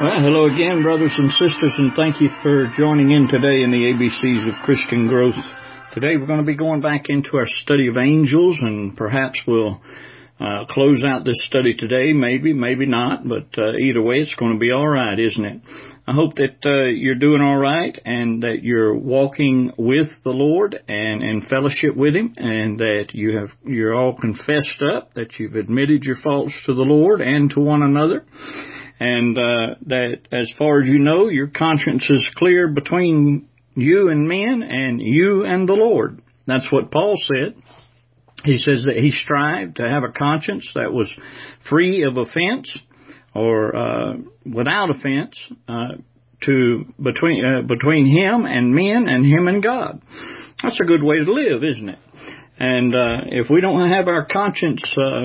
Well, hello again, brothers and sisters, and thank you for joining in today in the ABCs of Christian Growth. Today we're going to be going back into our study of angels, and perhaps we'll close out this study today, maybe not, but either way it's going to be all right, isn't it? I hope that you're doing all right and that you're walking with the Lord and in fellowship with Him, and that you're all confessed up, that you've admitted your faults to the Lord and to one another. And that as far as you know, your conscience is clear between you and men and you and the Lord. That's what Paul said. He says that he strived to have a conscience that was free of offense or without offense between him and men and him and God. That's a good way to live, isn't it? And if we don't have our conscience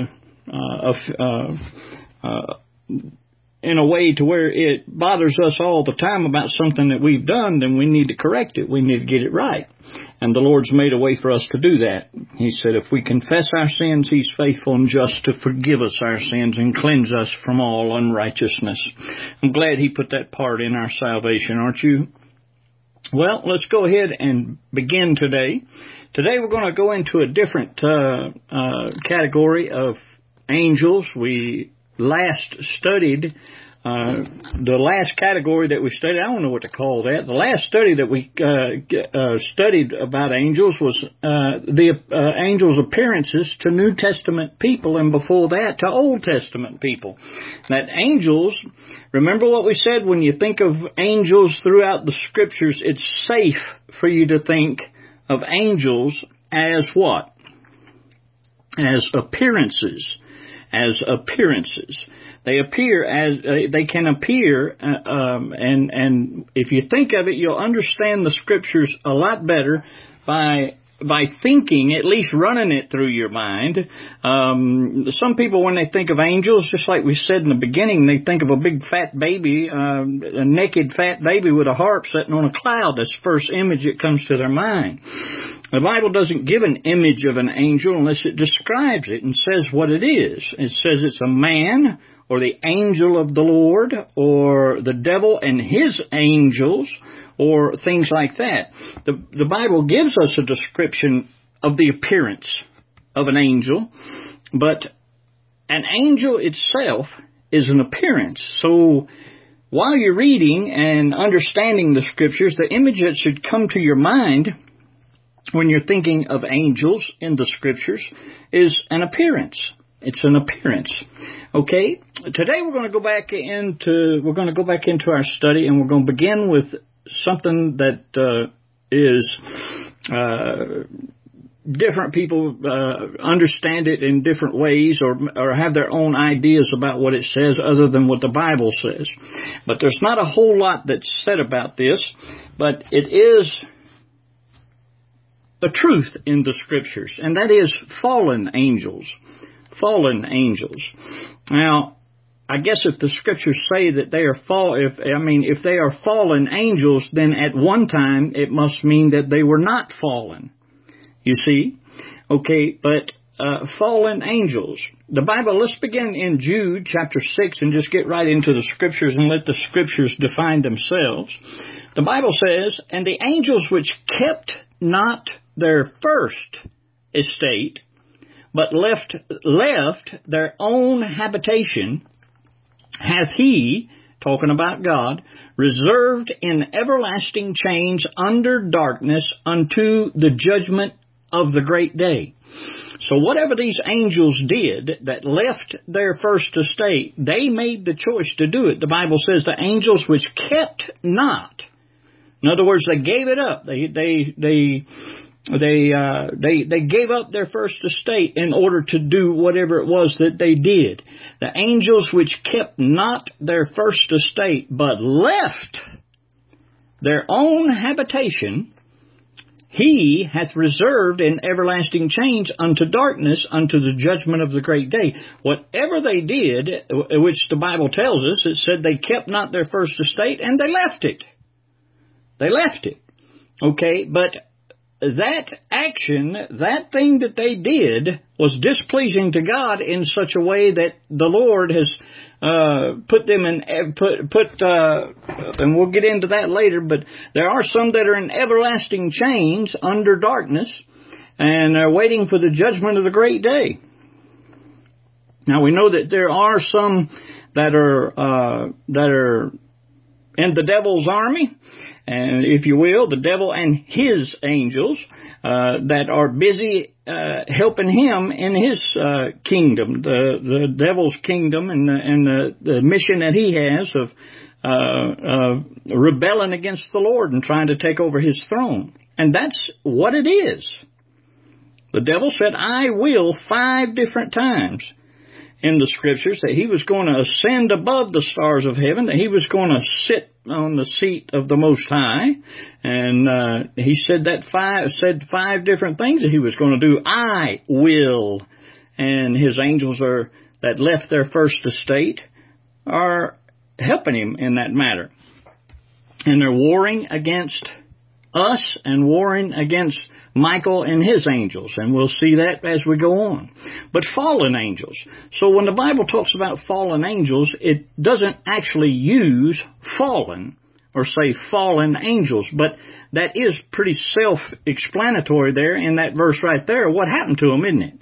in a way to where it bothers us all the time about something that we've done, then we need to correct it. We need to get it right. And the Lord's made a way for us to do that. He said if we confess our sins, He's faithful and just to forgive us our sins and cleanse us from all unrighteousness. I'm glad He put that part in our salvation, aren't you? Well, let's go ahead and begin today. Today we're going to go into a different category of angels. We last studied the last category that we studied. I don't know what to call that. The last study that we studied about angels was the angels' appearances to New Testament people, and before that to Old Testament people. That angels, remember what we said, when you think of angels throughout the Scriptures, it's safe for you to think of angels as what? As appearances. As appearances. They appear as, they can appear, and if you think of it, you'll understand the Scriptures a lot better by thinking, at least running it through your mind. Some people, when they think of angels, just like we said in the beginning, they think of a big fat baby, a naked fat baby with a harp sitting on a cloud. That's the first image that comes to their mind. The Bible doesn't give an image of an angel unless it describes it and says what it is. It says it's a man, or the angel of the Lord, or the devil and his angels, or things like that. The Bible gives us a description of the appearance of an angel, but an angel itself is an appearance. So while you're reading and understanding the Scriptures, the image that should come to your mind when you're thinking of angels in the Scriptures is an appearance. It's an appearance. Okay? Today we're going to go back into our study, and we're going to begin with something that is different people understand it in different ways, or have their own ideas about what it says other than what the Bible says. But there's not a whole lot that's said about this, but it is the truth in the Scriptures, and that is fallen angels. Fallen angels. Now, I guess if the Scriptures say that they are if they are fallen angels, then at one time it must mean that they were not fallen. You see? Okay, but fallen angels. The Bible, let's begin in Jude chapter 6 and just get right into the Scriptures and let the Scriptures define themselves. The Bible says, "And the angels which kept not their first estate, but left their own habitation, hath He," talking about God, "reserved in everlasting chains under darkness unto the judgment of the great day." So whatever these angels did that left their first estate, they made the choice to do it. The Bible says the angels which kept not. In other words, they gave it up. They gave up their first estate in order to do whatever it was that they did. The angels which kept not their first estate, but left their own habitation, He hath reserved in everlasting chains unto darkness, unto the judgment of the great day. Whatever they did, which the Bible tells us, it said they kept not their first estate, and they left it. They left it. Okay, but that action, that thing that they did, was displeasing to God in such a way that the Lord has put them in, and we'll get into that later, but there are some that are in everlasting chains under darkness, and are waiting for the judgment of the great day. Now we know that there are some that are in the devil's army, and if you will, the devil and his angels that are busy helping him in his kingdom, the devil's kingdom, and the mission that he has of rebelling against the Lord and trying to take over his throne. And that's what it is. The devil said, I will, 5 different times in the scriptures, that he was going to ascend above the stars of heaven, that he was going to sit on the seat of the Most High, and he said 5 different things that he was going to do. I will, and his angels that left their first estate are helping him in that matter, and they're warring against us and warring against Michael and his angels, and we'll see that as we go on. But fallen angels. So when the Bible talks about fallen angels, it doesn't actually use fallen or say fallen angels, but that is pretty self-explanatory there in that verse right there. What happened to them, isn't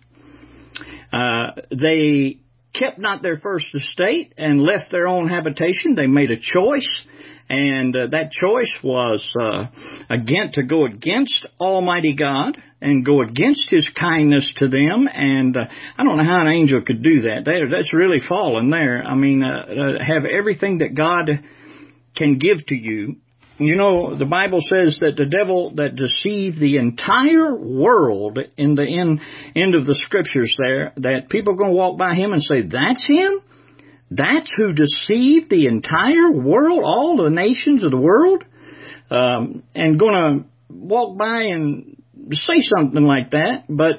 it? They kept not their first estate and left their own habitation. They made a choice. And that choice was to go against Almighty God and go against His kindness to them. And I don't know how an angel could do that. That's really fallen there. I mean, have everything that God can give to you. You know, the Bible says that the devil that deceived the entire world in the end of the scriptures there, that people are going to walk by him and say, that's him? That's who deceived the entire world, all the nations of the world, and going to walk by and say something like that. But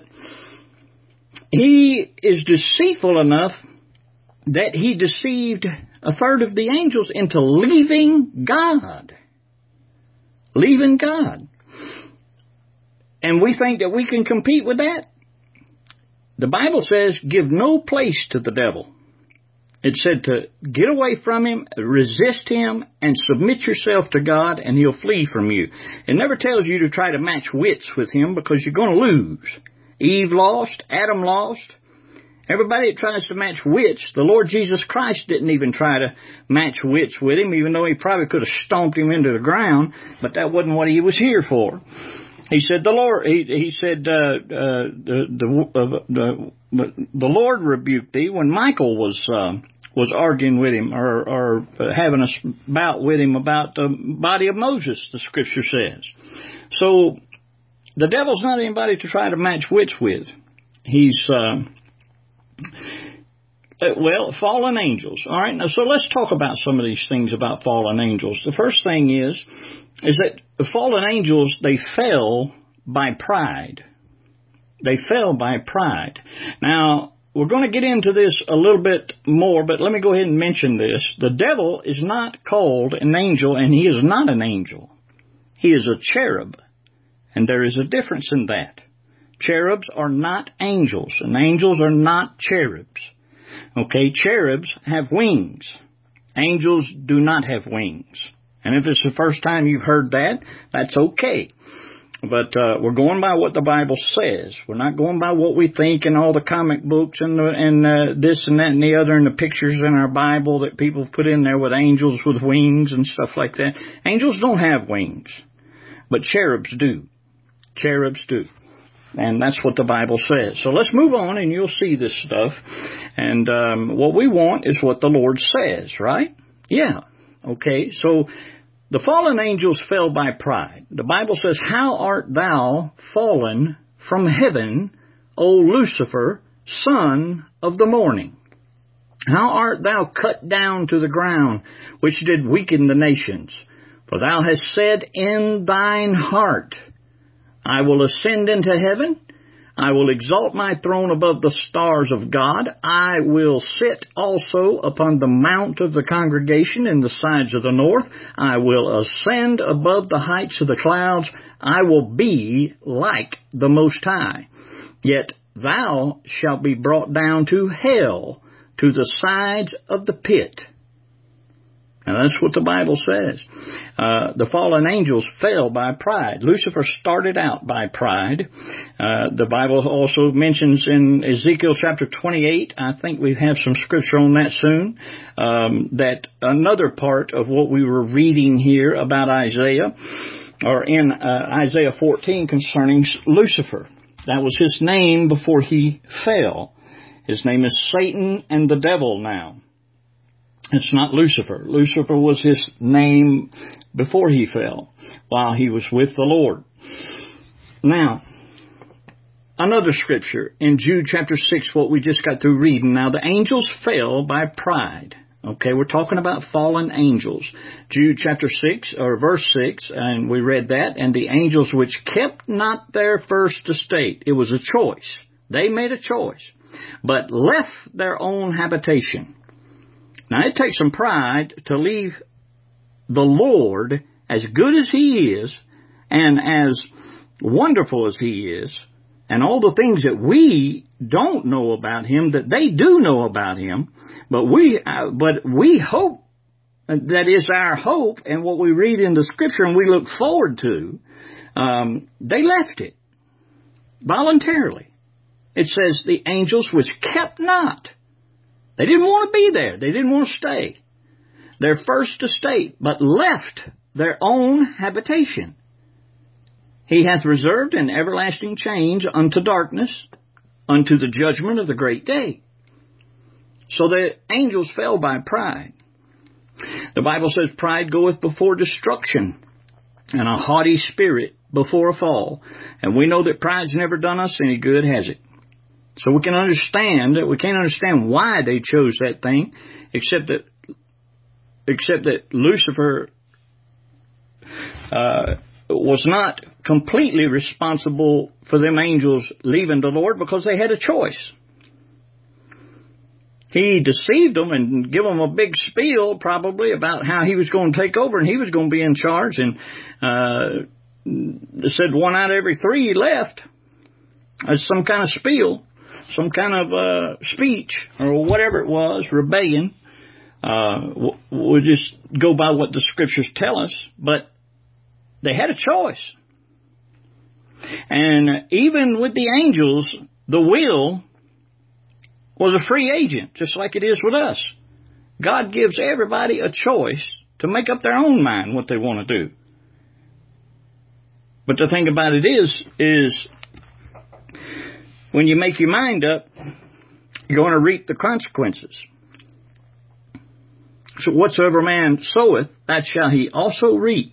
he is deceitful enough that he deceived 1/3 of the angels into leaving God. Leaving God. And we think that we can compete with that? The Bible says, give no place to the devil. It said to get away from him, resist him, and submit yourself to God, and he'll flee from you. It never tells you to try to match wits with him, because you're going to lose. Eve lost. Adam lost. Everybody that tries to match wits, the Lord Jesus Christ didn't even try to match wits with him, even though he probably could have stomped him into the ground, but that wasn't what he was here for. He said, the Lord rebuked thee when Michael was arguing with him or having a bout with him about the body of Moses, the scripture says. So the devil's not anybody to try to match wits with. He's, fallen angels. All right, now so let's talk about some of these things about fallen angels. The first thing is that the fallen angels, they fell by pride. They fell by pride. Now, we're going to get into this a little bit more, but let me go ahead and mention this. The devil is not called an angel, and he is not an angel. He is a cherub, and there is a difference in that. Cherubs are not angels, and angels are not cherubs. Okay, cherubs have wings. Angels do not have wings. And if it's the first time you've heard that, that's okay. But we're going by what the Bible says. We're not going by what we think in all the comic books and this and that and the other and the pictures in our Bible that people put in there with angels with wings and stuff like that. Angels don't have wings, but cherubs do. Cherubs do. And that's what the Bible says. So let's move on and you'll see this stuff. And what we want is what the Lord says, right? Yeah. Okay, so the fallen angels fell by pride. The Bible says, how art thou fallen from heaven, O Lucifer, son of the morning? How art thou cut down to the ground, which did weaken the nations? For thou hast said in thine heart, I will ascend into heaven. I will exalt my throne above the stars of God. I will sit also upon the mount of the congregation in the sides of the north. I will ascend above the heights of the clouds. I will be like the Most High. Yet thou shalt be brought down to hell, to the sides of the pit. Now that's what the Bible says. The fallen angels fell by pride. Lucifer started out by pride. The Bible also mentions in Ezekiel chapter 28, I think we have some scripture on that soon, that another part of what we were reading here about Isaiah, or in Isaiah 14 concerning Lucifer. That was his name before he fell. His name is Satan and the devil now. It's not Lucifer. Lucifer was his name before he fell, while he was with the Lord. Now, another scripture in Jude chapter 6, what we just got through reading. Now, the angels fell by pride. Okay, we're talking about fallen angels. Jude chapter 6, or verse 6, and we read that. And the angels which kept not their first estate. It was a choice. They made a choice, but left their own habitation. Now, it takes some pride to leave the Lord, as good as He is, and as wonderful as He is, and all the things that we don't know about Him, that they do know about Him, but we hope, that is our hope, and what we read in the Scripture and we look forward to, they left it voluntarily. It says the angels which kept not. They didn't want to be there. They didn't want to stay. Their first estate, but left their own habitation. He hath reserved an everlasting change unto darkness, unto the judgment of the great day. So the angels fell by pride. The Bible says pride goeth before destruction, and a haughty spirit before a fall. And we know that pride's never done us any good, has it? So we can't understand why they chose that thing, except that Lucifer was not completely responsible for them angels leaving the Lord, because they had a choice. He deceived them and gave them a big spiel probably about how he was going to take over and he was going to be in charge, and said 1 out of every 3 left as some kind of spiel. Some kind of speech or whatever it was, rebellion. We'll just go by what the Scriptures tell us. But they had a choice. And even with the angels, the will was a free agent, just like it is with us. God gives everybody a choice to make up their own mind what they want to do. But the thing about it is when you make your mind up, you're going to reap the consequences. So whatsoever man soweth, that shall he also reap.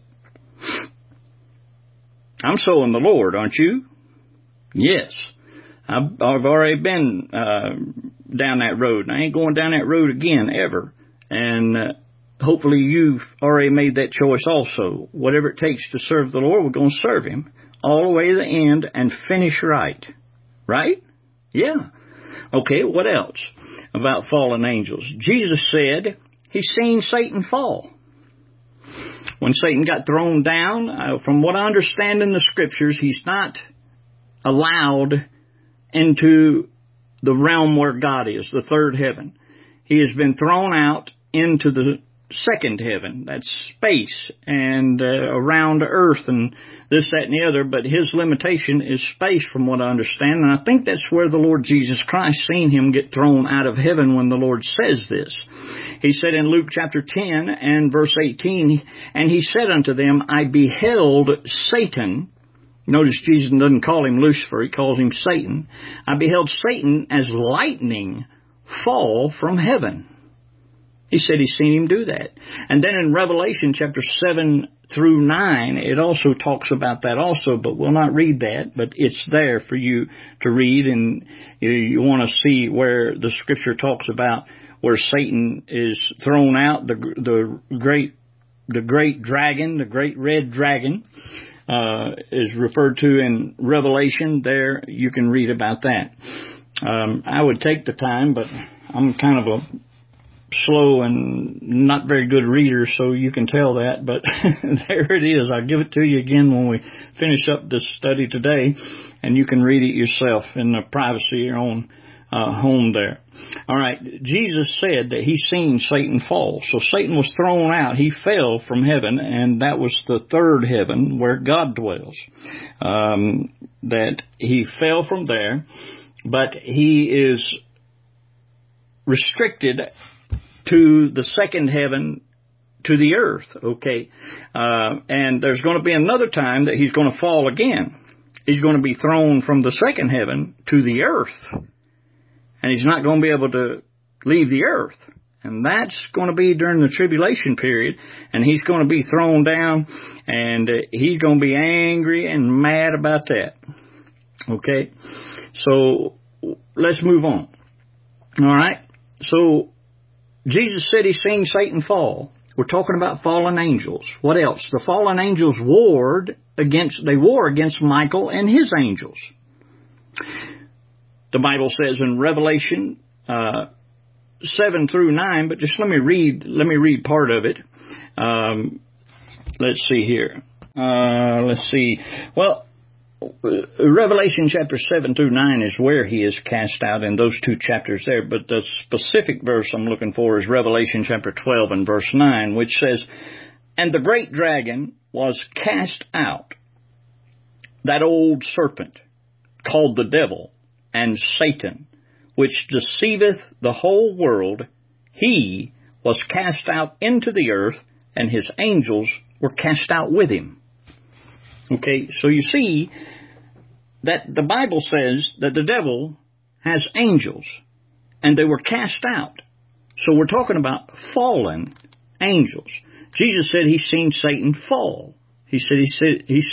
I'm sowing the Lord, aren't you? Yes. I've already been down that road, and I ain't going down that road again, ever. And hopefully you've already made that choice also. Whatever it takes to serve the Lord, we're going to serve Him all the way to the end and finish right. Right? Yeah. Okay, what else about fallen angels? Jesus said He's seen Satan fall. When Satan got thrown down, from what I understand in the Scriptures, he's not allowed into the realm where God is, the third heaven. He has been thrown out into the second heaven. That's space and around earth and this, that, and the other. But his limitation is space, from what I understand. And I think that's where the Lord Jesus Christ seen him get thrown out of heaven when the Lord says this. He said in Luke chapter 10 and verse 18, and He said unto them, I beheld Satan. Notice Jesus doesn't call him Lucifer, He calls him Satan. I beheld Satan as lightning fall from heaven. He said He's seen him do that. And then in Revelation chapter 7 through 9, it also talks about that also, but we'll not read that, but it's there for you to read, and you want to see where the Scripture talks about where Satan is thrown out, the great dragon, the great red dragon. is referred to in Revelation. There you can read about that. I would take the time, but I'm kind of a slow and not very good reader, so you can tell that. But there it is. I'll give it to you again when we finish up this study today, and you can read it yourself in the privacy of your own home there. All right. Jesus said that He's seen Satan fall. So Satan was thrown out. He fell from heaven, and that was the third heaven where God dwells. That he fell from there, but he is restricted to the second heaven, to the earth. Okay. And there's going to be another time that he's going to fall again. He's going to be thrown from the second heaven to the earth. And he's not going to be able to leave the earth. And that's going to be during the tribulation period. And he's going to be thrown down. And he's going to be angry and mad about that. Okay? So, let's move on. All right? So, Jesus said He's seen Satan fall. We're talking about fallen angels. What else? The fallen angels war against Michael and his angels. The Bible says in Revelation 7 through 9, but just let me read part of it. Let's see here. Let's see. Well, Revelation chapter 7 through 9 is where he is cast out in those two chapters there, but the specific verse I'm looking for is Revelation chapter 12 and verse 9, which says, "And the great dragon was cast out, that old serpent, called the devil, and Satan, which deceiveth the whole world. He was cast out into the earth, and his angels were cast out with him." Okay, so you see that the Bible says that the devil has angels, and they were cast out. So we're talking about fallen angels. Jesus said He's seen Satan fall. He said he's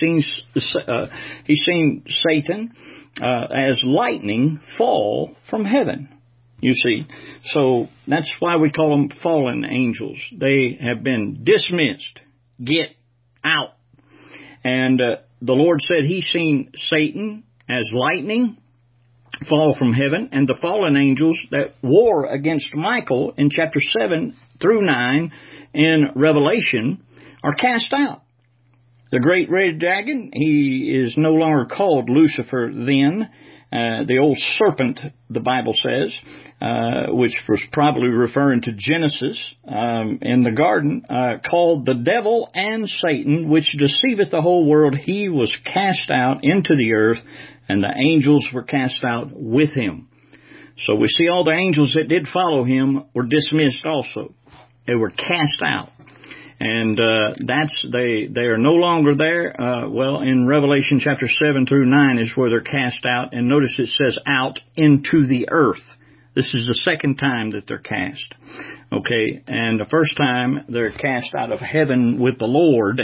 seen Satan as lightning fall from heaven. You see, so that's why we call them fallen angels. They have been dismissed. Get out. And the Lord said He's seen Satan as lightning fall from heaven, and the fallen angels that war against Michael in chapter 7 through 9 in Revelation are cast out. The great red dragon, he is no longer called Lucifer then. The old serpent, the Bible says, which was probably referring to Genesis in the garden, called the devil and Satan, which deceiveth the whole world. He was cast out into the earth, and the angels were cast out with him. So we see all the angels that did follow him were dismissed also. They were cast out. And they are no longer there. Well, in Revelation chapter 7 through 9 is where they're cast out. And notice it says out into the earth. This is the second time that they're cast. Okay, and the first time they're cast out of heaven with the Lord.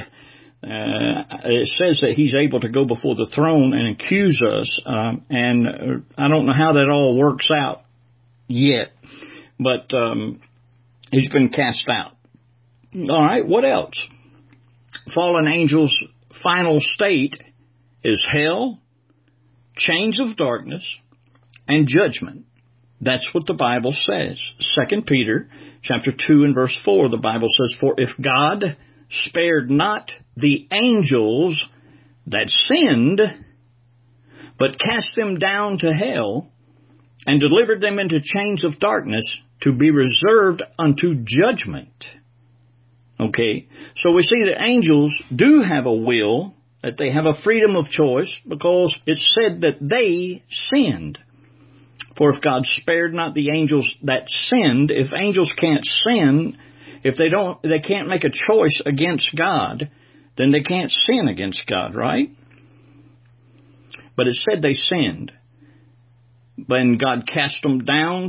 It says that He's able to go before the throne and accuse us. And I don't know how that all works out yet. But He's been cast out. All right, what else? Fallen angels' final state is hell, chains of darkness, and judgment. That's what the Bible says. 2 Peter chapter 2 and verse 4, the Bible says, "For if God spared not the angels that sinned, but cast them down to hell, and delivered them into chains of darkness to be reserved unto judgment." Okay, so we see that angels do have a will, that they have a freedom of choice, because it's said that they sinned. For if God spared not the angels that sinned, if angels can't sin, if they can't make a choice against God, then they can't sin against God, right? But it said they sinned. Then God cast them down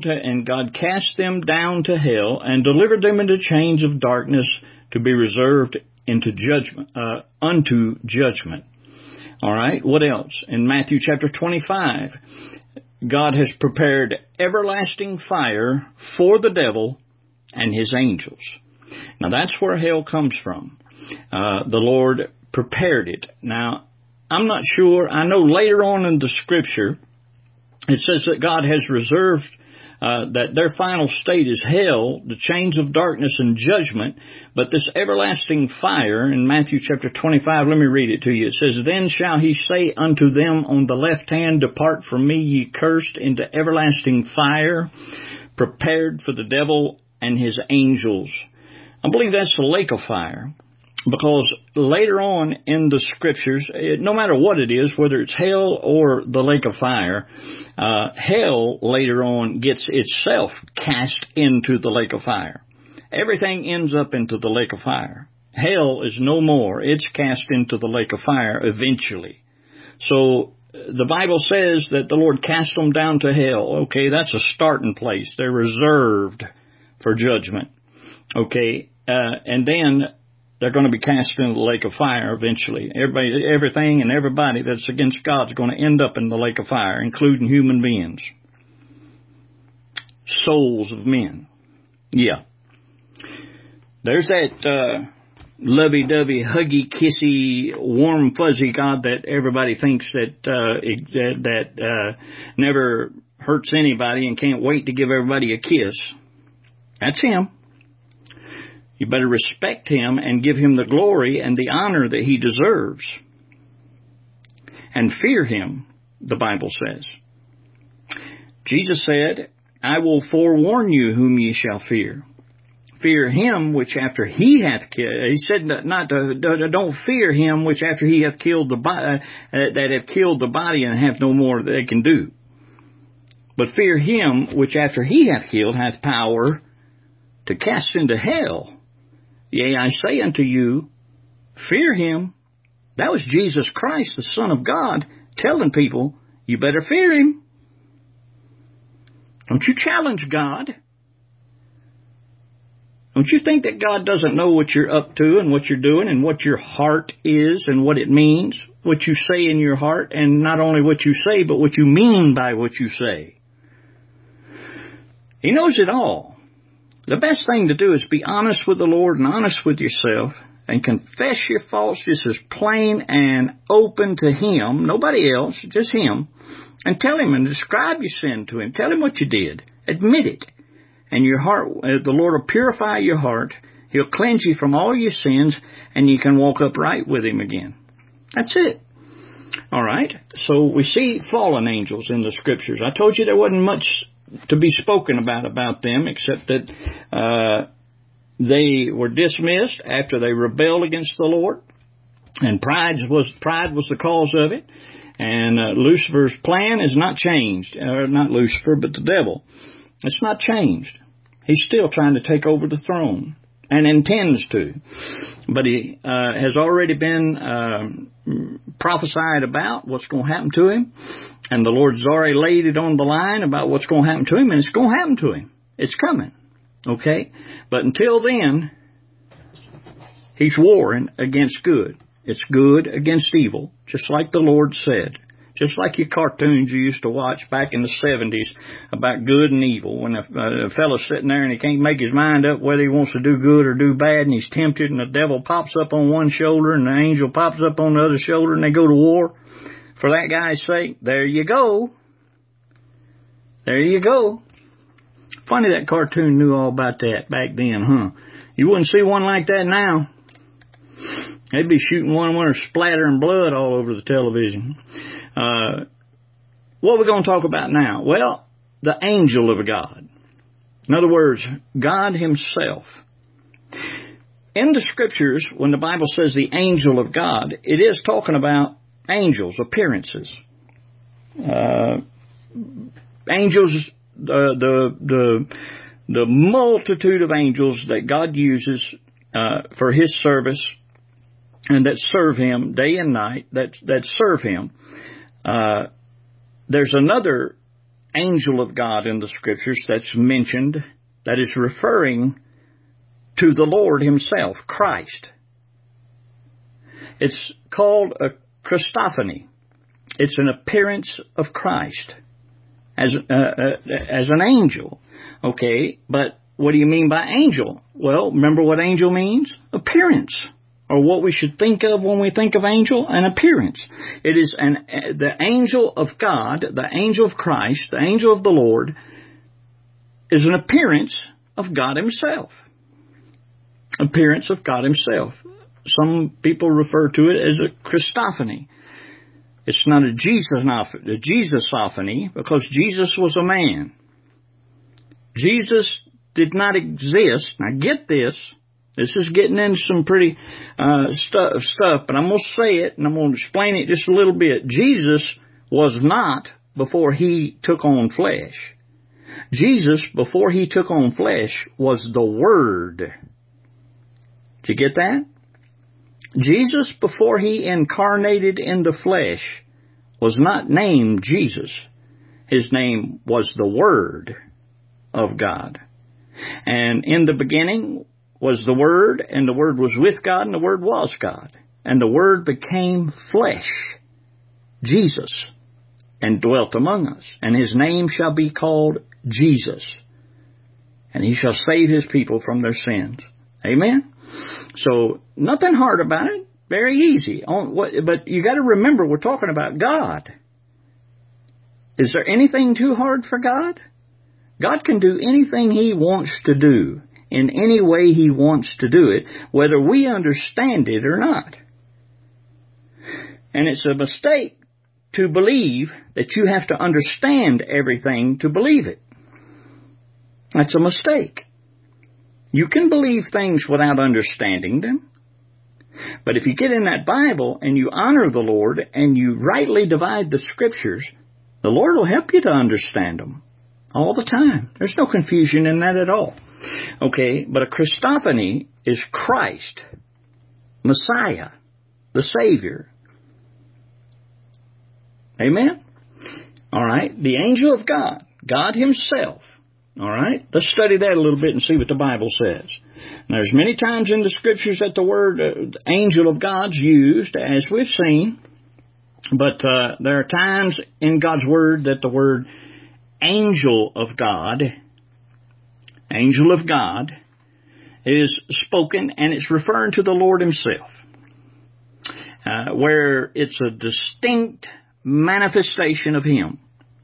to hell and delivered them into chains of darkness to be reserved into judgment, unto judgment. All right, what else? In Matthew chapter 25, God has prepared everlasting fire for the devil and his angels. Now that's where hell comes from. The Lord prepared it. Now, I'm not sure. I know later on in the Scripture, it says that God has reserved that their final state is hell, the chains of darkness and judgment, but this everlasting fire in Matthew chapter 25, let me read it to you. It says, "Then shall he say unto them on the left hand, Depart from me, ye cursed, into everlasting fire, prepared for the devil and his angels." I believe that's the lake of fire. Because later on in the Scriptures, no matter what it is, whether it's hell or the lake of fire, hell later on gets itself cast into the lake of fire. Everything ends up into the lake of fire. Hell is no more. It's cast into the lake of fire eventually. So the Bible says that the Lord cast them down to hell. Okay, that's a starting place. They're reserved for judgment. Okay, and then they're going to be cast into the lake of fire eventually. Everything and everybody that's against God is going to end up in the lake of fire, including human beings. Souls of men. Yeah. There's that lovey-dovey, huggy, kissy, warm, fuzzy God that everybody thinks that never hurts anybody and can't wait to give everybody a kiss. That's Him. You better respect Him and give Him the glory and the honor that He deserves. And fear Him, the Bible says. Jesus said, "I will forewarn you whom ye shall fear. Fear Him which after He hath killed." He said don't fear Him which after He hath killed the body, that have killed the body and have no more that they can do. But fear Him which after He hath killed hath power to cast into hell. Yea, I say unto you, fear Him. That was Jesus Christ, the Son of God, telling people, you better fear Him. Don't you challenge God. Don't you think that God doesn't know what you're up to and what you're doing and what your heart is and what it means, what you say in your heart, and not only what you say, but what you mean by what you say? He knows it all. The best thing to do is be honest with the Lord and honest with yourself and confess your faults just as plain and open to Him, nobody else, just Him, and tell Him and describe your sin to Him. Tell Him what you did. Admit it. And your heart, the Lord will purify your heart. He'll cleanse you from all your sins, and you can walk upright with Him again. That's it. All right. So we see fallen angels in the Scriptures. I told you there wasn't much to be spoken about them, except that they were dismissed after they rebelled against the Lord, and pride was the cause of it. And Lucifer's plan is not changed. Not Lucifer, but the devil. It's not changed. He's still trying to take over the throne, and intends to. But he has already been prophesied about what's going to happen to him. And the Lord's already laid it on the line about what's going to happen to him, and it's going to happen to him. It's coming. Okay? But until then, he's warring against good. It's good against evil, just like the Lord said. Just like your cartoons you used to watch back in the 70s about good and evil. When a fellow's sitting there and he can't make his mind up whether he wants to do good or do bad, and he's tempted, and the devil pops up on one shoulder and the angel pops up on the other shoulder, and they go to war. For that guy's sake, there you go. There you go. Funny that cartoon knew all about that back then, huh? You wouldn't see one like that now. They'd be shooting one with splattering blood all over the television. What are we going to talk about now? Well, the angel of God. In other words, God Himself. In the Scriptures, when the Bible says the angel of God, it is talking about angels, appearances. Angels, the multitude of angels that God uses for His service and that serve Him day and night, that serve Him. There's another angel of God in the Scriptures that's mentioned that is referring to the Lord Himself, Christ. It's called a Christophany. It's an appearance of Christ as an angel. Okay, but what do you mean by angel? Well, remember what angel means? Appearance. or what we should think of when we think of angel? An appearance. It is the angel of God, the angel of Christ, the angel of the Lord, is an appearance of God Himself. Appearance of God Himself. Some people refer to it as a Christophany. It's not a Jesusophany, because Jesus was a man. Jesus did not exist. Now get this. This is getting into some pretty stuff, but I'm going to say it and I'm going to explain it just a little bit. Jesus was not before He took on flesh. Jesus, before He took on flesh, was the Word. Did you get that? Jesus, before He incarnated in the flesh, was not named Jesus. His name was the Word of God. And in the beginning was the Word, and the Word was with God, and the Word was God. And the Word became flesh, Jesus, and dwelt among us. And His name shall be called Jesus. And He shall save His people from their sins. Amen? So, nothing hard about it. Very easy. But you got to remember, we're talking about God. Is there anything too hard for God? God can do anything He wants to do, in any way He wants to do it, whether we understand it or not. And it's a mistake to believe that you have to understand everything to believe it. That's a mistake. You can believe things without understanding them. But if you get in that Bible and you honor the Lord and you rightly divide the Scriptures, the Lord will help you to understand them all the time. There's no confusion in that at all. Okay, but a Christophany is Christ, Messiah, the Savior. Amen? All right, the angel of God, God Himself. All right, let's study that a little bit and see what the Bible says. Now, there's many times in the Scriptures that the word angel of God's used, as we've seen. But there are times in God's Word that the word angel of God is spoken, and it's referring to the Lord Himself, where it's a distinct manifestation of Him.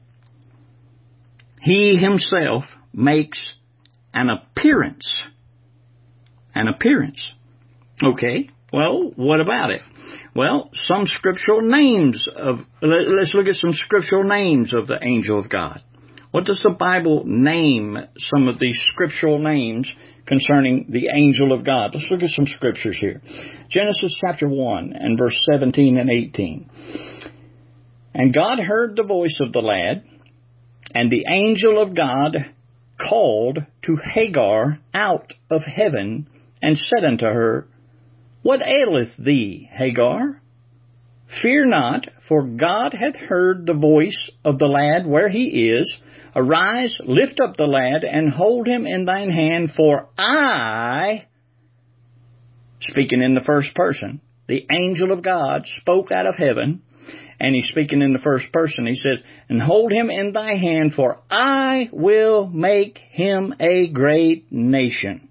He Himself makes an appearance. An appearance. Okay, well, what about it? Well, some scriptural names of, let's look at some scriptural names of the angel of God. What does the Bible name some of these scriptural names concerning the angel of God? Let's look at some scriptures here. Genesis chapter 1 and verse 17 and 18. And God heard the voice of the lad, and the angel of God called to Hagar out of heaven, and said unto her, What aileth thee, Hagar? Fear not, for God hath heard the voice of the lad where he is. Arise, lift up the lad, and hold him in thine hand, for I, speaking in the first person, the angel of God spoke out of heaven, and he's speaking in the first person. He says, and hold him in thy hand, for I will make him a great nation.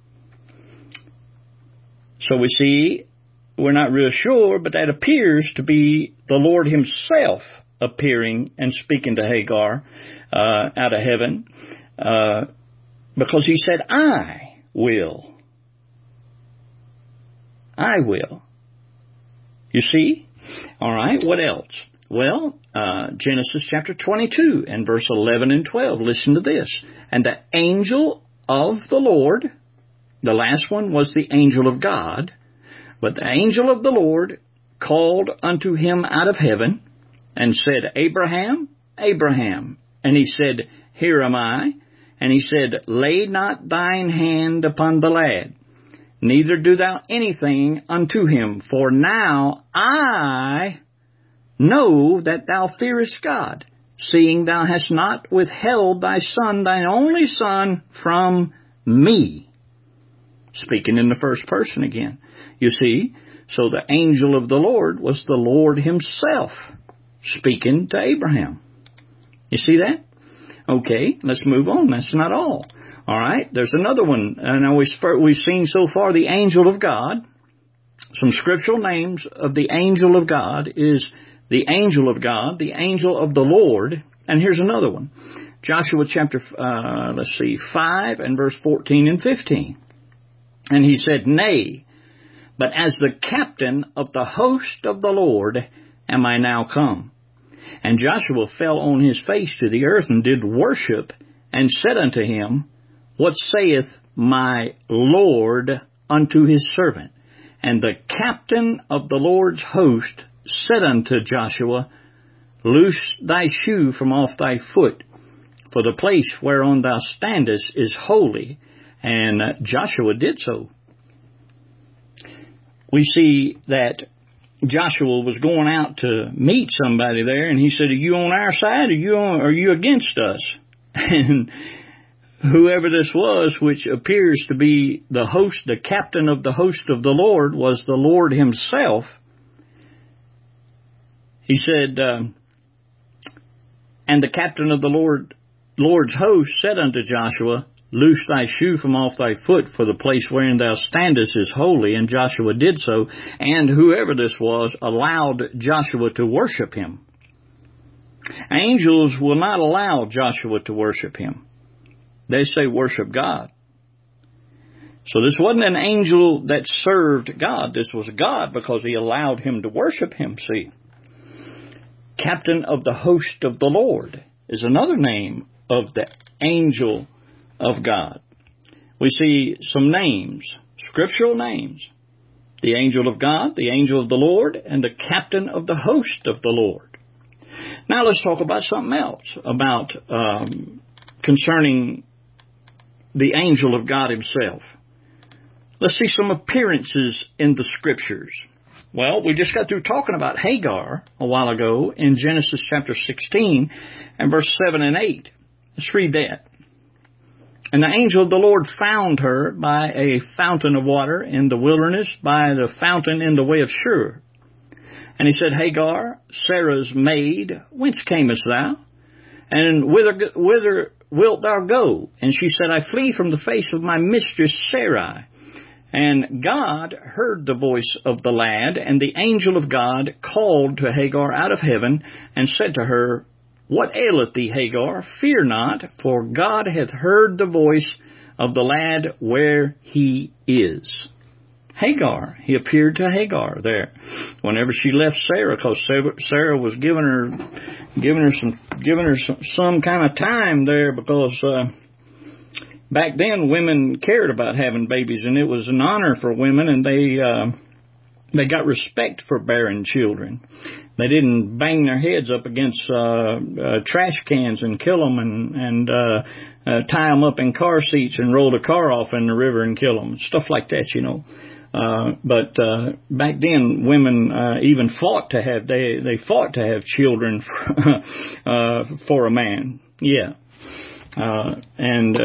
So we see, we're not real sure, but that appears to be the Lord Himself appearing and speaking to Hagar out of heaven, because He said, I will. I will. You see? All right, what else? Well, Genesis chapter 22 and verse 11 and 12. Listen to this. And the angel of the Lord, the last one was the angel of God, but the angel of the Lord called unto him out of heaven and said, Abraham, Abraham. And he said, Here am I. And he said, Lay not thine hand upon the lad, neither do thou anything unto him, for now I know that thou fearest God, seeing thou hast not withheld thy son, thine only son, from me. Speaking in the first person again. You see, so the angel of the Lord was the Lord Himself speaking to Abraham. You see that? Okay, let's move on. That's not all. All right, there's another one. And we've seen so far the angel of God. Some scriptural names of the angel of God is the angel of God, the angel of the Lord, and here's another one. Joshua chapter, 5 and verse 14 and 15. And he said, Nay, but as the captain of the host of the Lord am I now come. And Joshua fell on his face to the earth and did worship, and said unto him, What saith my Lord unto his servant? And the captain of the Lord's host said unto Joshua, Loose thy shoe from off thy foot, for the place whereon thou standest is holy. And Joshua did so. We see that Joshua was going out to meet somebody there, and he said, Are you on our side, or are you against us? And whoever this was, which appears to be the host, the captain of the host of the Lord, was the Lord himself. He said, And the captain of the Lord's host said unto Joshua, Loose thy shoe from off thy foot, for the place wherein thou standest is holy. And Joshua did so, and whoever this was allowed Joshua to worship him. Angels will not allow Joshua to worship him. They say worship God. So this wasn't an angel that served God. This was God, because he allowed him to worship him, see. Captain of the host of the Lord is another name of the angel of God. We see some names, scriptural names. The angel of God, the angel of the Lord, and the captain of the host of the Lord. Now let's talk about something else, about concerning the angel of God himself. Let's see some appearances in the scriptures. Well, we just got through talking about Hagar a while ago in Genesis chapter 16 and verse 7 and 8. Let's read that. And the angel of the Lord found her by a fountain of water in the wilderness, by the fountain in the way of Shur. And he said, Hagar, Sarah's maid, whence camest thou? And whither wilt thou go? And she said, I flee from the face of my mistress Sarai. And God heard the voice of the lad, and the angel of God called to Hagar out of heaven, and said to her, What aileth thee, Hagar? Fear not, for God hath heard the voice of the lad where he is. Hagar, he appeared to Hagar there whenever she left Sarah, because Sarah was giving her some kind of time there, because back then women cared about having babies, and it was an honor for women, and they got respect for bearing children. They didn't bang their heads up against trash cans and kill them, and tie them up in car seats and roll the car off in the river and kill them, stuff like that, you know. But back then, women even fought to have they fought to have children for a man. Yeah, and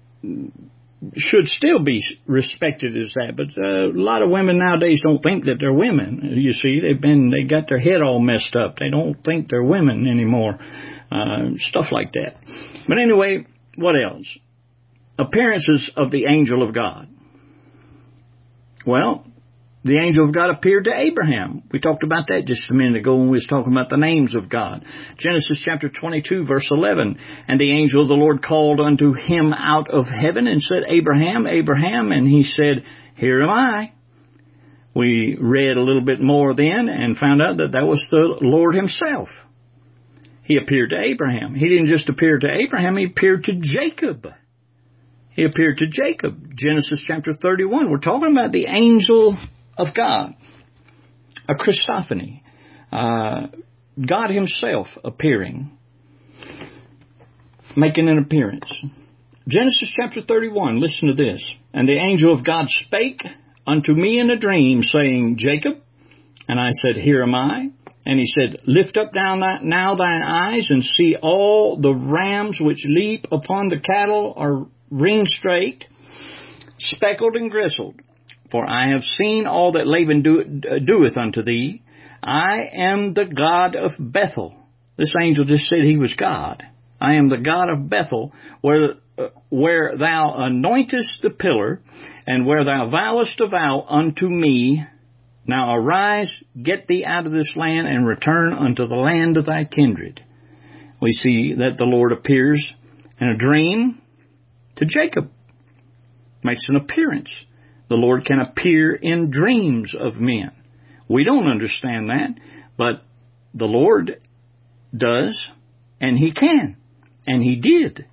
should still be respected as that. But a lot of women nowadays don't think that they're women. You see, they got their head all messed up. They don't think they're women anymore. Stuff like that. But anyway, what else? Appearances of the angel of God. Well, the angel of God appeared to Abraham. We talked about that just a minute ago when we was talking about the names of God. Genesis chapter 22, verse 11. And the angel of the Lord called unto him out of heaven and said, Abraham, Abraham. And he said, Here am I. We read a little bit more then and found out that that was the Lord himself. He appeared to Abraham. He didn't just appear to Abraham, he appeared to Jacob. He appeared to Jacob. Genesis chapter 31. We're talking about the angel of God. A Christophany. God himself appearing. Making an appearance. Genesis chapter 31. Listen to this. And the angel of God spake unto me in a dream, saying, Jacob. And I said, Here am I. And he said, Lift up now thine eyes, and see all the rams which leap upon the cattle are ring-straight, speckled and gristled. For I have seen all that Laban doeth unto thee. I am the God of Bethel. This angel just said he was God. I am the God of Bethel, where thou anointest the pillar, and where thou vowest a vow unto me Now arise, get thee out of this land, and return unto the land of thy kindred. We see that the Lord appears in a dream to Jacob. Makes an appearance. The Lord can appear in dreams of men. We don't understand that, but the Lord does, and He can, and He did.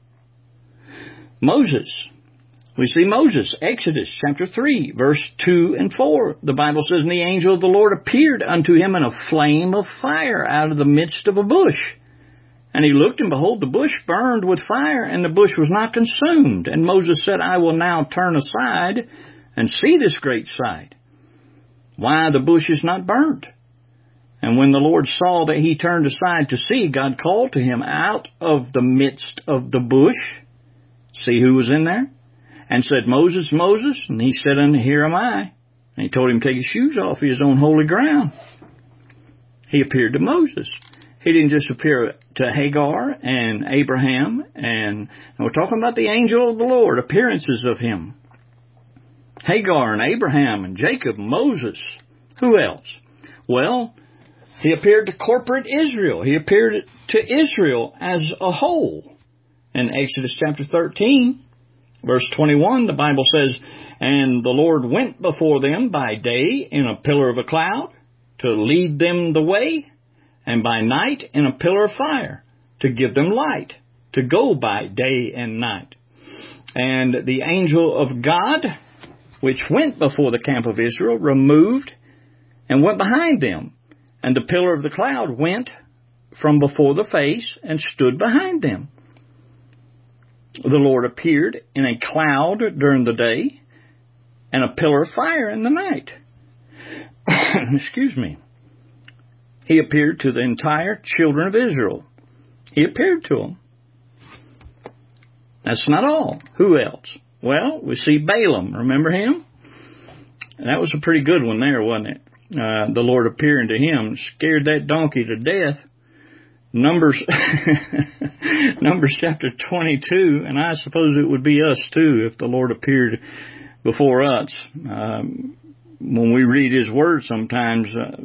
Moses. We see Moses, Exodus chapter 3, verse 2 and 4. The Bible says, and the angel of the Lord appeared unto him in a flame of fire out of the midst of a bush. And he looked, and behold, the bush burned with fire, and the bush was not consumed. And Moses said, I will now turn aside and see this great sight, why the bush is not burnt. And when the Lord saw that he turned aside to see, God called to him out of the midst of the bush. See who was in there? And said, Moses, Moses. And he said unto, here am I. And he told him to take his shoes off his own holy ground. He appeared to Moses. He didn't just appear to Hagar and Abraham. And we're talking about the angel of the Lord, appearances of him. Hagar and Abraham and Jacob, Moses. Who else? Well, he appeared to corporate Israel. He appeared to Israel as a whole. In Exodus chapter 13, verse 21, the Bible says, and the Lord went before them by day in a pillar of a cloud to lead them the way, and by night in a pillar of fire to give them light, to go by day and night. And the angel of God, which went before the camp of Israel, removed and went behind them. And the pillar of the cloud went from before the face and stood behind them. The Lord appeared in a cloud during the day and a pillar of fire in the night. Excuse me. He appeared to the entire children of Israel. He appeared to them. That's not all. Who else? Well, we see Balaam. Remember him? And that was a pretty good one there, wasn't it? The Lord appearing to him scared that donkey to death. Numbers chapter 22, and I suppose it would be us too if the Lord appeared before us. When we read His Word sometimes,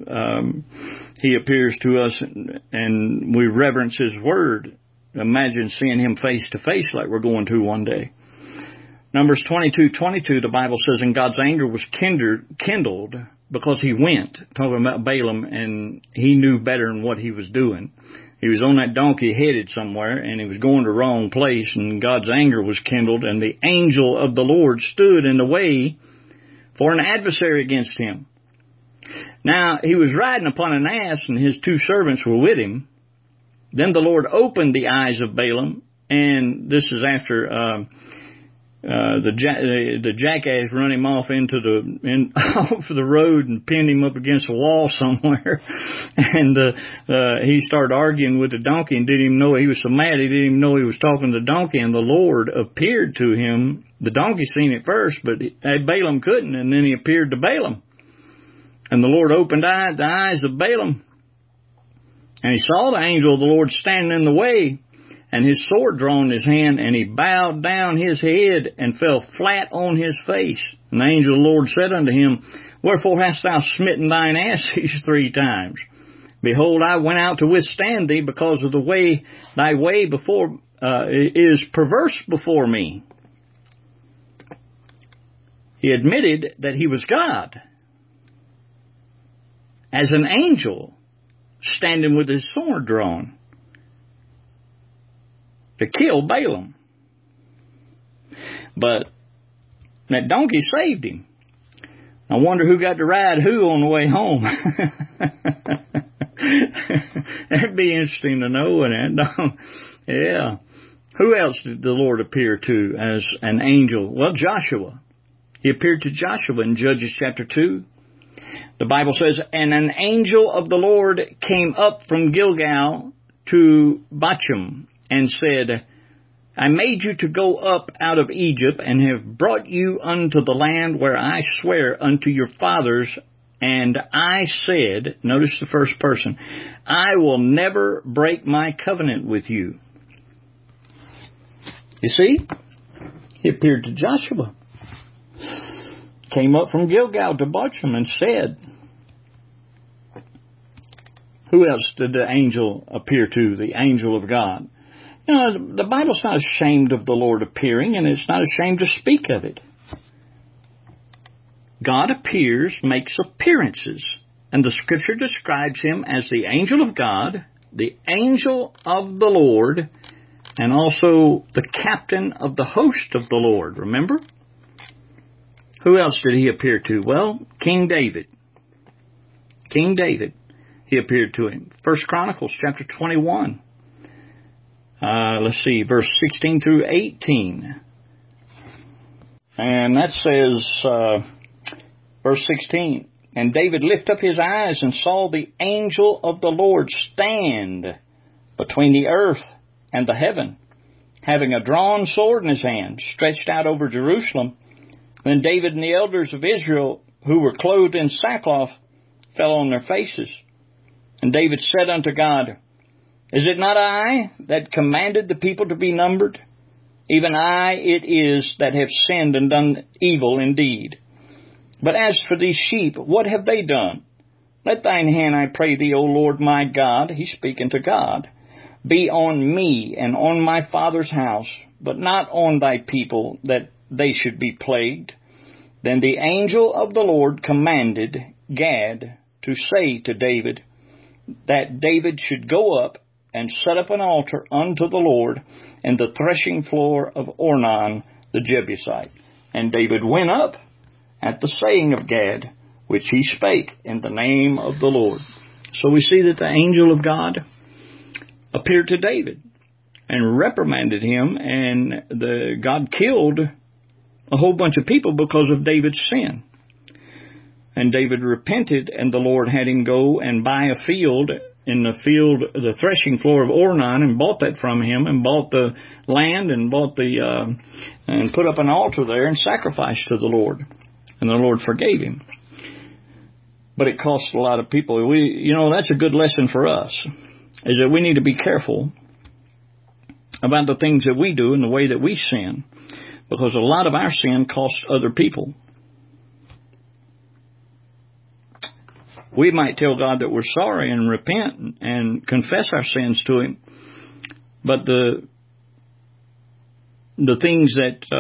He appears to us and we reverence His Word. Imagine seeing Him face to face like we're going to one day. Numbers 22:22, the Bible says, and God's anger was kindled because he went, talking about Balaam, and he knew better than what he was doing. He was on that donkey headed somewhere, and he was going to the wrong place, and God's anger was kindled, and the angel of the Lord stood in the way for an adversary against him. Now, he was riding upon an ass, and his two servants were with him. Then the Lord opened the eyes of Balaam, and this is after the jackass run him off off the road and pinned him up against a wall somewhere, and he started arguing with the donkey and didn't even know. He was so mad he didn't even know he was talking to the donkey, and the Lord appeared to him. The donkey seen it first, but Balaam couldn't, and then he appeared to Balaam, and the Lord opened the eyes of Balaam, and he saw the angel of the Lord standing in the way, and his sword drawn in his hand, and he bowed down his head and fell flat on his face. And the angel of the Lord said unto him, wherefore hast thou smitten thine ass these 3 times? Behold, I went out to withstand thee, because of the way thy way before is perverse before me. He admitted that he was God, as an angel standing with his sword drawn, to kill Balaam. But that donkey saved him. I wonder who got to ride who on the way home. That'd be interesting to know, wouldn't it? Yeah. Who else did the Lord appear to as an angel? Well, Joshua. He appeared to Joshua in Judges chapter 2. The Bible says, and an angel of the Lord came up from Gilgal to Bochum, and said, I made you to go up out of Egypt, and have brought you unto the land where I swear unto your fathers. And I said, notice the first person, I will never break my covenant with you. You see? He appeared to Joshua. Came up from Gilgal to Bochum and said, Who else did the angel appear to? The angel of God. You know, the Bible's not ashamed of the Lord appearing, and it's not ashamed to speak of it. God appears, makes appearances, and the Scripture describes him as the angel of God, the angel of the Lord, and also the captain of the host of the Lord. Remember? Who else did he appear to? Well, King David. King David, he appeared to him. 1 Chronicles chapter 21. Let's see, verse 16 through 18. And that says, verse 16, "And David lifted up his eyes and saw the angel of the Lord stand between the earth and the heaven, having a drawn sword in his hand, stretched out over Jerusalem. Then David and the elders of Israel, who were clothed in sackcloth, fell on their faces. And David said unto God, Is it not I that commanded the people to be numbered? Even I it is that have sinned and done evil indeed. But as for these sheep, what have they done? Let thine hand, I pray thee, O Lord my God," he's speaking to God, "be on me and on my father's house, but not on thy people, that they should be plagued." Then the angel of the Lord commanded Gad to say to David that David should go up and set up an altar unto the Lord in the threshing floor of Ornan the Jebusite. And David went up at the saying of Gad, which he spake in the name of the Lord. So we see that the angel of God appeared to David and reprimanded him, and God killed a whole bunch of people because of David's sin. And David repented, and the Lord had him go and buy a field in the threshing floor of Ornan, and bought that from him, and bought the land, and and put up an altar there and sacrificed to the Lord. And the Lord forgave him. But it cost a lot of people. That's a good lesson for us, is that we need to be careful about the things that we do and the way that we sin, because a lot of our sin costs other people. We might tell God that we're sorry and repent and confess our sins to Him, but the things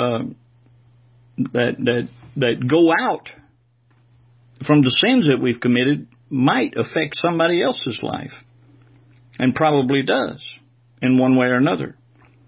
that go out from the sins that we've committed might affect somebody else's life, and probably does in one way or another.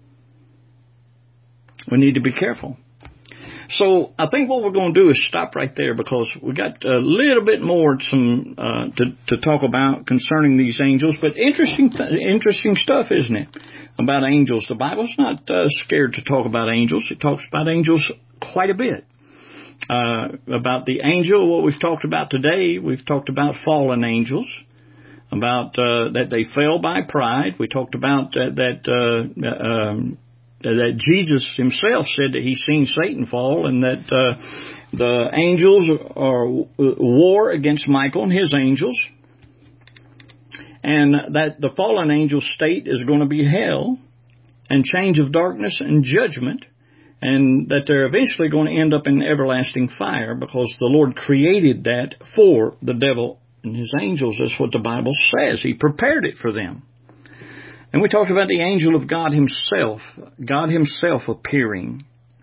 We need to be careful. So I think what we're going to do is stop right there, because we got a little bit more to talk about concerning these angels. But interesting stuff, isn't it, about angels? The Bible's not scared to talk about angels. It talks about angels quite a bit. About the angel, what we've talked about today, we've talked about fallen angels, about that they fell by pride. We talked about that Jesus himself said that he's seen Satan fall, and that the angels are war against Michael and his angels, and that the fallen angel state is going to be hell and change of darkness and judgment, and that they're eventually going to end up in everlasting fire, because the Lord created that for the devil and his angels. That's what the Bible says. He prepared it for them. And we talked about the angel of God himself appearing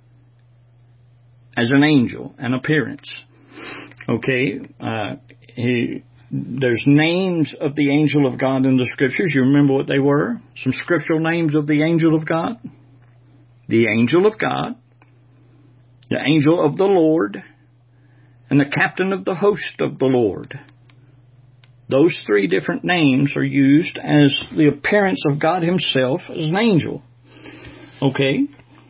as an angel, an appearance. Okay, there's names of the angel of God in the Scriptures. You remember what they were? Some scriptural names of the angel of God. The angel of God, the angel of the Lord, and the captain of the host of the Lord. Those three different names are used as the appearance of God himself as an angel. Okay?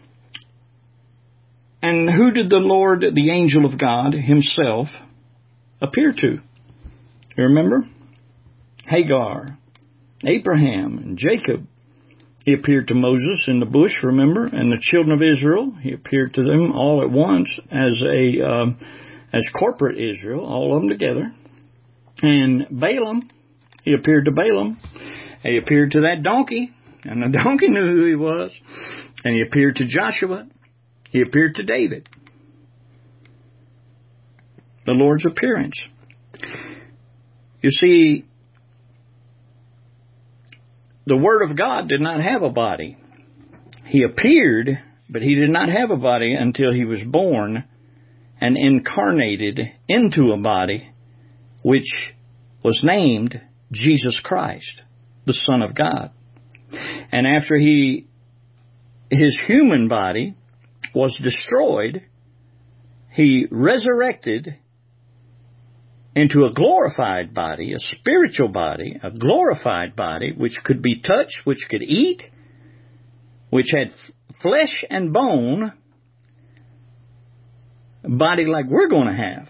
And who did the Lord, the angel of God himself, appear to? You remember? Hagar, Abraham, and Jacob. He appeared to Moses in the bush, remember? And the children of Israel. He appeared to them all at once as corporate Israel, all of them together. And Balaam, he appeared to Balaam. He appeared to that donkey, and the donkey knew who he was. And he appeared to Joshua. He appeared to David. The Lord's appearance. You see, the Word of God did not have a body. He appeared, but he did not have a body until he was born and incarnated into a body, which was named Jesus Christ, the Son of God. And after his human body was destroyed, he resurrected into a glorified body, a spiritual body, a glorified body, which could be touched, which could eat, which had flesh and bone, a body like we're going to have.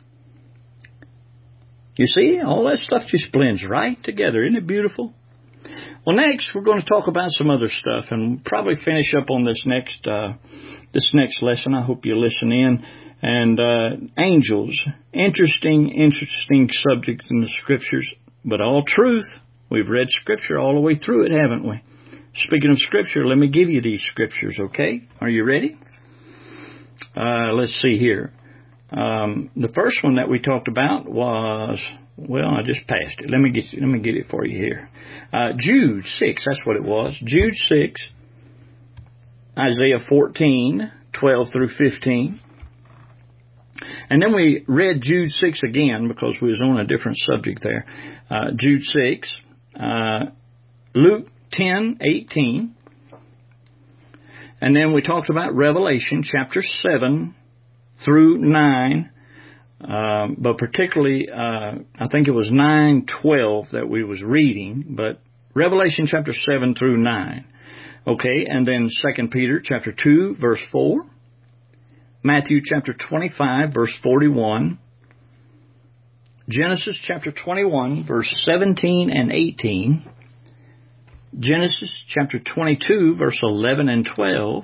You see, all that stuff just blends right together. Isn't it beautiful? Well, next we're going to talk about some other stuff, and probably finish up on this next lesson. I hope you listen in. And angels, interesting subject in the Scriptures, but all truth. We've read Scripture all the way through it, haven't we? Speaking of Scripture, let me give you these Scriptures, okay? Are you ready? Let's see here. The first one that we talked about was, well, I just passed it. Let me get it for you here. Jude 6, that's what it was. Jude 6, Isaiah 14, 12 through 15. And then we read Jude 6 again because we was on a different subject there. Jude 6, Luke 10, 18. And then we talked about Revelation chapter 7 through 9. But particularly, I think it was 9:12 that we was reading, but Revelation chapter 7 through 9. Okay, and then 2 Peter chapter 2, verse 4. Matthew chapter 25, verse 41. Genesis chapter 21, verse 17 and 18. Genesis chapter 22, verse 11 and 12.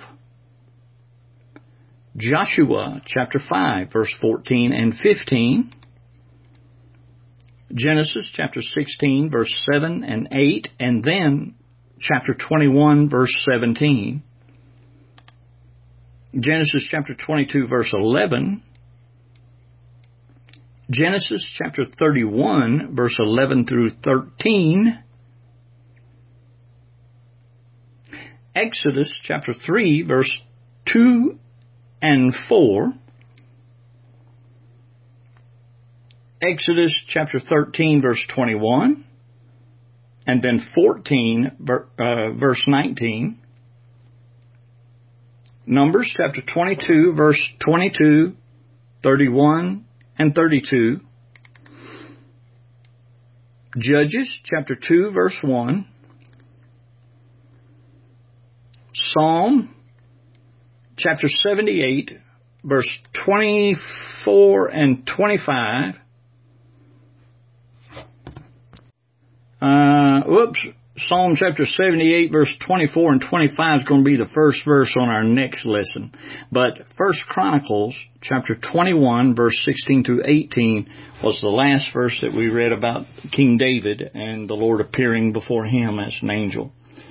Joshua chapter 5, verse 14 and 15. Genesis chapter 16, verse 7 and 8. And then chapter 21, verse 17. Genesis chapter 22, verse 11. Genesis chapter 31, verse 11 through 13. Exodus chapter 3, verse 2 and 4. Exodus chapter 13, verse 21. And then 14, verse 19. Numbers chapter 22, verse 22, 31, and 32. Judges chapter 2, verse 1. Psalm chapter 78, verse 24 and 25. Psalm chapter 78, verse 24 and 25 is going to be the first verse on our next lesson. But 1 Chronicles chapter 21, verse 16 through 18 was the last verse that we read about King David and the Lord appearing before him as an angel.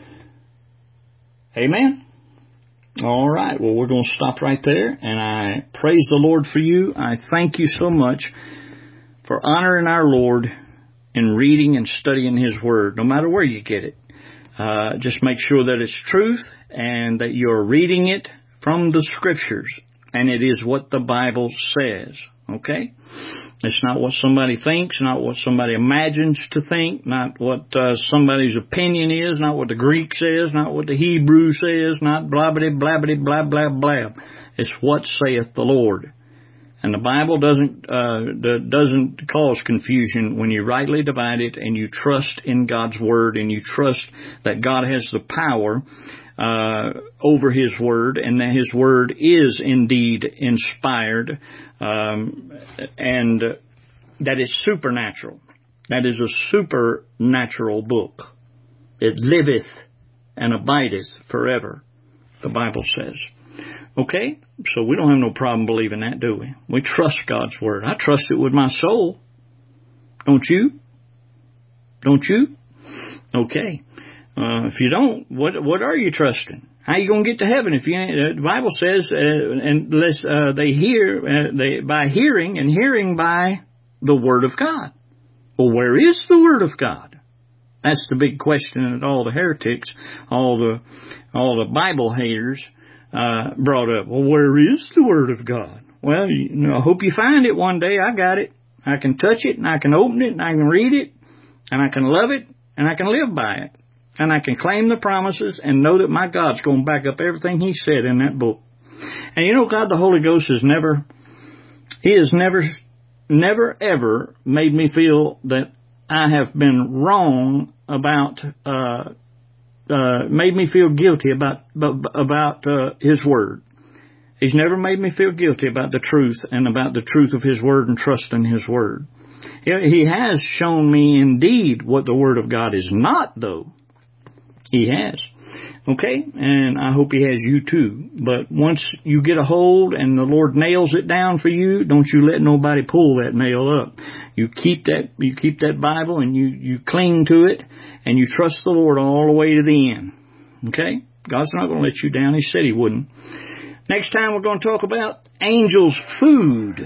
Amen? All right. Well, we're going to stop right there, and I praise the Lord for you. I thank you so much for honoring our Lord in reading and studying His Word, no matter where you get it. Just make sure that it's truth and that you're reading it from the Scriptures, and it is what the Bible says, okay? It's not what somebody thinks, not what somebody imagines to think, not what somebody's opinion is, not what the Greek says, not what the Hebrew says, not blabbity, blabbity, blab, blab, blab. It's what saith the Lord. And the Bible doesn't cause confusion when you rightly divide it and you trust in God's Word and you trust that God has the power over His Word and that His Word is indeed inspired and that it's supernatural. That is a supernatural book. It liveth and abideth forever, the Bible says. Okay? So we don't have no problem believing that, do we? We trust God's Word. I trust it with my soul. Don't you? Don't you? Okay. If you don't, what are you trusting? How are you going to get to heaven if you ain't? The Bible says, unless they hear by hearing, and hearing by the Word of God. Well, where is the Word of God? That's the big question that all the heretics, all the Bible haters, brought up. Well, where is the Word of God? Well, I hope you find it one day. I got it. I can touch it, and I can open it, and I can read it, and I can love it, and I can live by it. And I can claim the promises and know that my God's going to back up everything He said in that book. And God the Holy Ghost has never ever made me feel that I have been wrong about, made me feel guilty about His Word. He's never made me feel guilty about the truth and about the truth of His Word and trust in His Word. He has shown me indeed what the Word of God is not, though. He has. Okay? And I hope He has you too. But once you get a hold and the Lord nails it down for you, don't you let nobody pull that nail up. You keep that Bible and you cling to it and you trust the Lord all the way to the end. Okay? God's not going to let you down. He said He wouldn't. Next time we're going to talk about angels' food.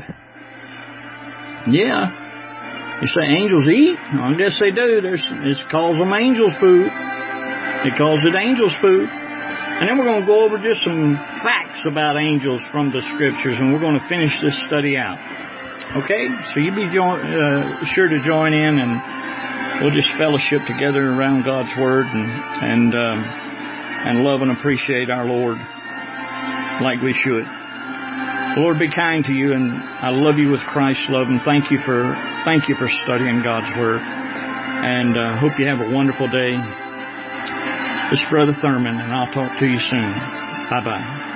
Yeah. You say angels eat? I guess they do. It calls them angels' food. It calls it angels' food. And then we're going to go over just some facts about angels from the Scriptures, and we're going to finish this study out. Okay? So you be sure to join in, and we'll just fellowship together around God's Word and love and appreciate our Lord like we should. The Lord be kind to you, and I love you with Christ's love, and thank you for studying God's Word. And hope you have a wonderful day. This is Brother Thurman, and I'll talk to you soon. Bye-bye.